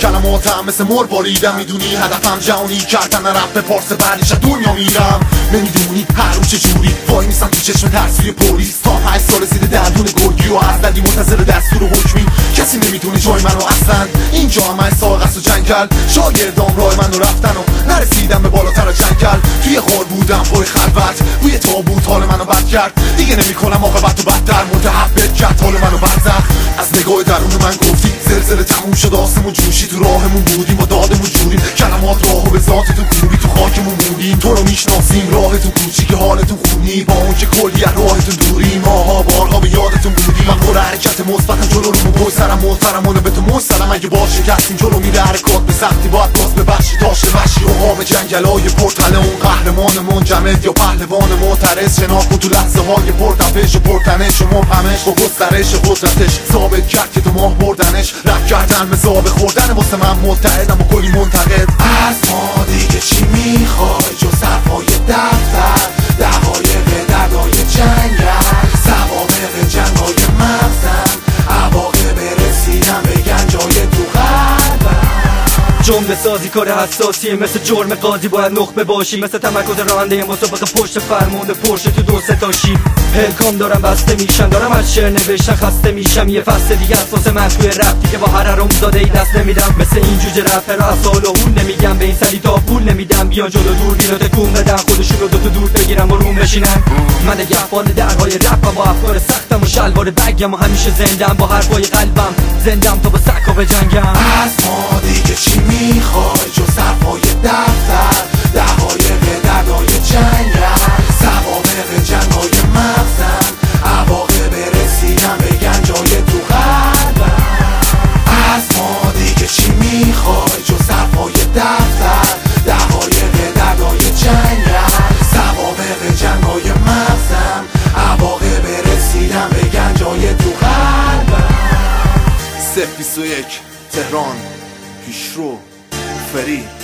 کلماتم مثل مر باریدم، میدونی هدفم جهانی کردن رپ پارس، بعدش از دنیا میرم. نمیدونی هر روز چجوری وای میستم تو چشم ترسوی پلیس، تا 8 سال زیر دندون گرگی و از دردی منتظر دستور حکمی. کسی نمیدونه جای منو اصلا، اینجا هم من ساق است و جنگل. شاگردام راه منو رفتن و نرسیدم به بالاتر از جنگل. توی غار بودم پر خلوت، روی تابوت حال منو بد کرد. دیگه نمیکنم عاقبت و بدتر، متحبت کرد حال منو برزخ. از نگاه درون من گفتی زلزله تموم شد، آسمون جوشی، تو راهمون بودیم و دادمون جوریم. کلمات راهو به ذاتتون کوبی، تو خاکمون موندیم. تو رو میشناسیم، راهتون کوچیک، حالتون خونی، با اون که کلی از راهتون دوریم. ماها بارها به یادتون بودیم. من پر حرکت مثبتم، جلو رو پشت سرم محترمانه به تو مسترم. اگه با شکستیم جلو میره حرکات به سختی، باید باز ببخشی داشته وحشی و قام جنگلای پرتله. اون قهرمان منجمد یا پهلوان معترض، شناخت تو لحظه های پرتپش و پرتنش و مبهمش با گسترش قدرتش ثابت کرد که تو ماه بردنش. رپ کردن مثل خوردن واسه من متحدم و کلی منتقد. از ما دیگه چی میخوای جز صفای دفتر، دقایق دردای جنگل، سوابق جنگای مغزم، عواقب رسیدن به گنجای تو قلبم. جمله سازی کار حساسیه، مثل جرم قاضی باید نخبه باشی، مثل تمرکز راننده مسابقه پشت فرمون پرشه تو 2 تا شیب. پلکام دارم بسته میشن، دارم از شعر نوشتن خسته میشم. یه فصل دیگه از واسه من توی رپ دیگه با هر زاده ای دست نمیدم. مثل این جوجه رپر از سال و اون نمیگم، به این سلی تا پول نمیدم. بیا جلو دور بینو تکون بدن، خودشون رو 2 تا دور بگیرم و روم بشینن. من نگهبان درهای رپم، با افکار سختم و شلوار بگم و همیشه زندم، با حرفای قلبم زندم تا با سکا بجنگم. از ما دیگه چی میخوای جز صفای دفتر، دقایق دردای جنگل، سوابق جنگای مغزم، عواقب رسیدن به گنجای تو قلبم. از ما دیگه چی میخوای جز صفای دفتر، دقایق دردای جنگل، سوابق جنگای مغزم، عواقب رسیدن به گنجای تو قلبم. 021 تهران، پیشرو، فری.